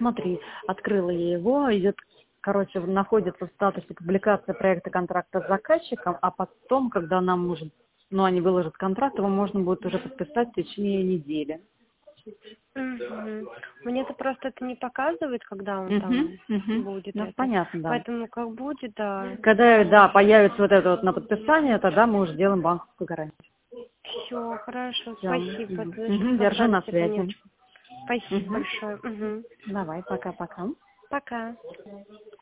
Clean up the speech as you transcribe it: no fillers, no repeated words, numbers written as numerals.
смотри, открыла я его, идет, короче, находится в статусе публикация проекта контракта с заказчиком, а потом, когда нам уже, ну, они выложат контракт, его можно будет уже подписать в течение недели. Мгм. Мне это просто это не показывает, когда он там будет Ну, это. понятно, да. Поэтому как будет, да. Когда, да, появится вот это вот на подписание, тогда мы уже делаем банковскую гарантию. Все, хорошо, Всё. спасибо. Держу на Поставите связи. пометочку. Спасибо большое. Давай, пока-пока. Пока.